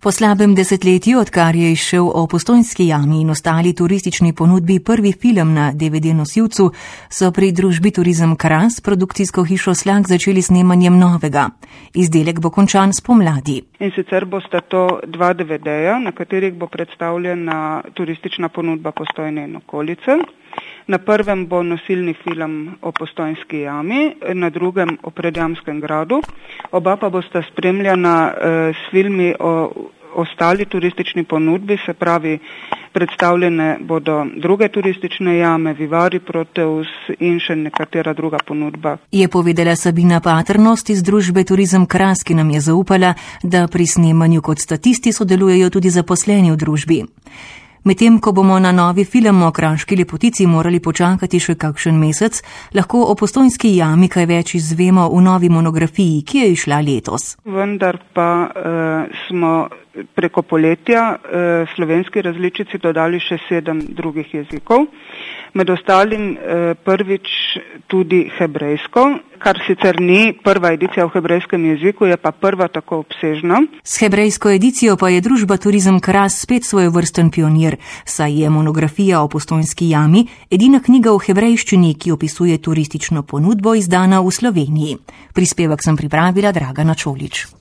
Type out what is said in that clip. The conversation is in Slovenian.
Po slabem desetletju, odkar je izšel o Postojnski jami in ostali turistični ponudbi prvi film na DVD nosilcu, so pri družbi Turizem Kras produkcijsko hišo Slak začeli snemanjem novega. Izdelek bo končan spomladi. In sicer bosta to dva DVD-ja, na katerih bo predstavljena turistična ponudba Postojne in okolice. Na prvem bo nosilni film o Postojnski jami, na drugem o Predjamskem gradu. Oba pa bosta spremljena s filmi o ostali turistični ponudbi, se pravi, predstavljene bodo druge turistične jame, Vivari, Proteus in še nekatera druga ponudba. Je povedala Sabina Paternost iz družbe Turizem Kras, ki nam je zaupala, da pri snemanju kot statisti sodelujejo tudi zaposleni v družbi. Medtem, ko bomo na novi film o Kraški lepotici morali počakati še kakšen mesec, lahko o Postojnski jami kaj več izvemo v novi monografiji, ki je izšla letos. Vendar pa smo preko poletja slovenski različici dodali še 7 drugih jezikov. Med ostalim prvič tudi hebrejsko, kar sicer ni prva edicija v hebrejskem jeziku, je pa prva tako obsežna. S hebrejsko edicijo pa je družba Turizem Kras spet svojevrsten pionir, saj je monografija o Postojnski jami edina knjiga v hebrejščini, ki opisuje turistično ponudbo, izdana v Sloveniji. Prispevek sem pripravila Dragana Čolič.